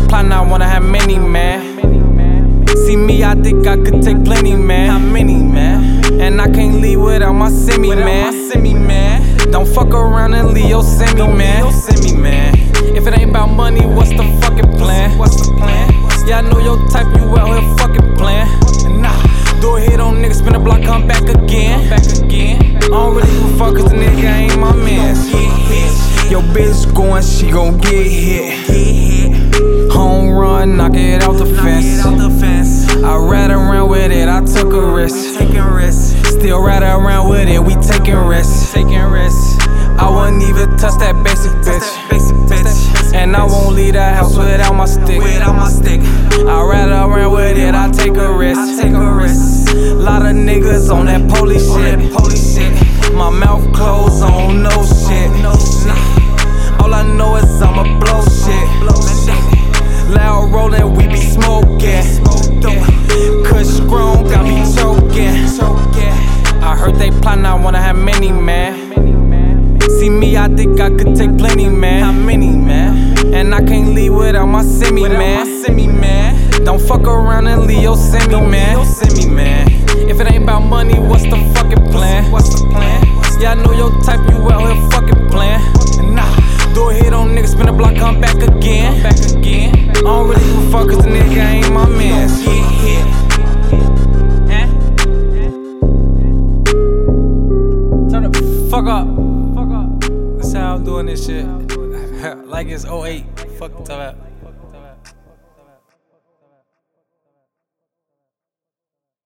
plotting, I wanna have many, man. See me, I think I could take plenty, man. How many, man? And I can't leave without my semi, man. Don't fuck around and leave your semi, man. If it ain't about money, what's the fucking plan? Yeah, I know your type, you out here fucking playing. Do a hit on niggas, spin the block, come back again. I don't really give a fuck, cause the nigga ain't my man. Your bitch going, she gon' get hit. Home run, knock it out the fence. I ride around with it, I took a risk. Still ride around with it, we taking risks. I wouldn't even touch that basic bitch. And I won't leave that house without my stick. I ride around with it, I take a risk. Lot of niggas on that police shit. My mouth closed, I don't know shit. All I know is I'ma blow shit. Loud rollin', we be smoking. Kush grown, got me choking. I heard they plotting, I wanna have many, man. See me, I think I could take plenty, man. How many, man? And I can't leave without my semi, man. Don't fuck around and leave your semi, man. If it ain't about money, what's the fucking plan? Yeah, I know your type, you out here fucking playing. Do a hit on niggas, spin the block, come back again. I don't really give a fuck, cause the nigga ain't my man. Turn the fuck up. That's how I'm doing this shit. Like it's 08. Fuck the top out.